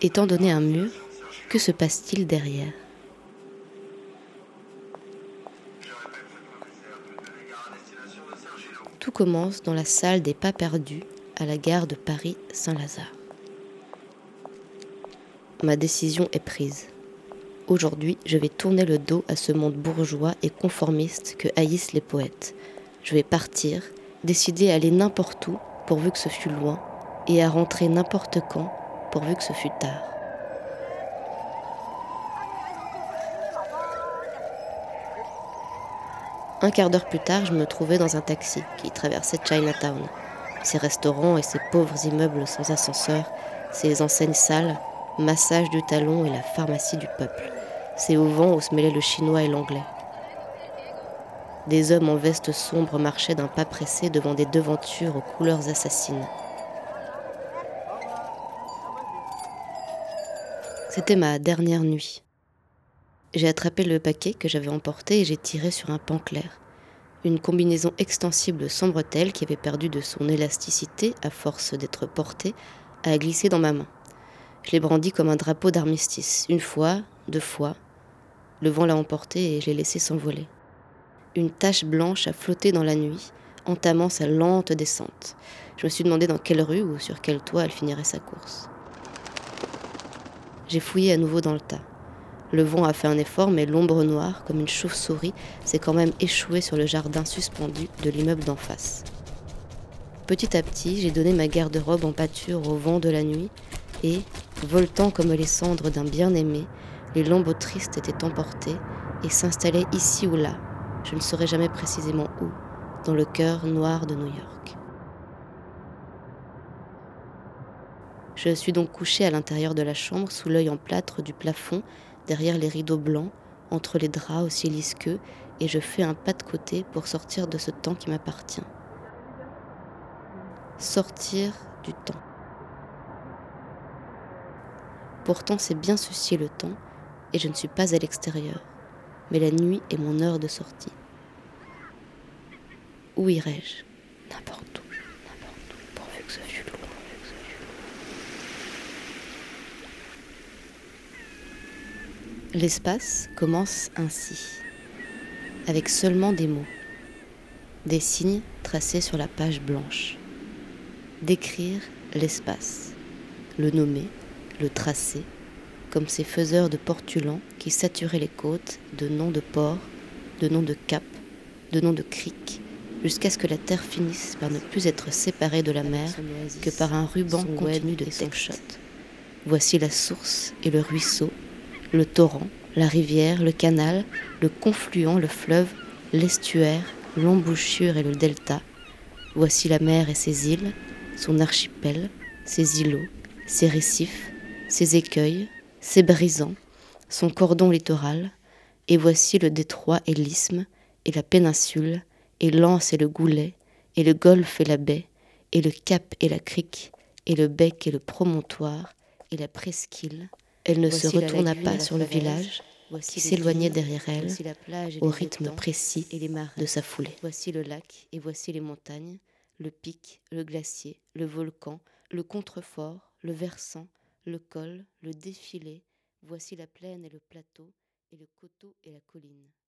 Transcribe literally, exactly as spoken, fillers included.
Étant donné un mur, que se passe-t-il derrière ? Tout commence dans la salle des pas perdus à la gare de Paris-Saint-Lazare. Ma décision est prise. Aujourd'hui, je vais tourner le dos à ce monde bourgeois et conformiste que haïssent les poètes. Je vais partir, décider à aller n'importe où, pourvu que ce fût loin, et à rentrer n'importe quand, pourvu que ce fût tard. Un quart d'heure plus tard, je me trouvais dans un taxi qui traversait Chinatown. Ses restaurants et ses pauvres immeubles sans ascenseur, ses enseignes sales, massage du talon et la pharmacie du peuple. Ces auvents où se mêlaient le chinois et l'anglais. Des hommes en veste sombre marchaient d'un pas pressé devant des devantures aux couleurs assassines. C'était ma dernière nuit. J'ai attrapé le paquet que j'avais emporté et j'ai tiré sur un pan clair. Une combinaison extensible sans bretelles qui avait perdu de son élasticité à force d'être portée a glissé dans ma main. Je l'ai brandi comme un drapeau d'armistice. Une fois, deux fois. Le vent l'a emporté et je l'ai laissé s'envoler. Une tache blanche a flotté dans la nuit, entamant sa lente descente. Je me suis demandé dans quelle rue ou sur quel toit elle finirait sa course. J'ai fouillé à nouveau dans le tas. Le vent a fait un effort, mais l'ombre noire, comme une chauve-souris, s'est quand même échouée sur le jardin suspendu de l'immeuble d'en face. Petit à petit, j'ai donné ma garde-robe en pâture au vent de la nuit et, voltant comme les cendres d'un bien-aimé, les lambeaux tristes étaient emportés et s'installaient ici ou là, je ne saurais jamais précisément où, dans le cœur noir de New York. Je suis donc couchée à l'intérieur de la chambre, sous l'œil en plâtre du plafond, derrière les rideaux blancs, entre les draps aussi lisses qu'eux, et je fais un pas de côté pour sortir de ce temps qui m'appartient. Sortir du temps. Pourtant, c'est bien ceci le temps, et je ne suis pas à l'extérieur, mais la nuit est mon heure de sortie. Où irai-je ? N'importe où, n'importe où, pourvu que ce fût loin. L'espace commence ainsi, avec seulement des mots, des signes tracés sur la page blanche. Décrire l'espace, le nommer, le tracer, comme ces faiseurs de portulans qui saturaient les côtes de noms de ports, de noms de caps, de noms de criques, jusqu'à ce que la terre finisse par ne plus être séparée de la mer que par un ruban contenu de textes. Voici la source et le ruisseau, le torrent, la rivière, le canal, le confluent, le fleuve, l'estuaire, l'embouchure et le delta. Voici la mer et ses îles, son archipel, ses îlots, ses récifs, ses écueils, ses brisants, son cordon littoral. Et voici le détroit et l'isthme, et la péninsule, et l'anse et le goulet, et le golfe et la baie, et le cap et la crique, et le bec et le promontoire, et la presqu'île. Elle ne voici se retourna pas sur le village qui s'éloignait derrière elle au rythme précis de sa foulée. Voici le lac et voici les montagnes, le pic, le glacier, le volcan, le contrefort, le versant, le col, le défilé. Voici la plaine et le plateau et le coteau et la colline.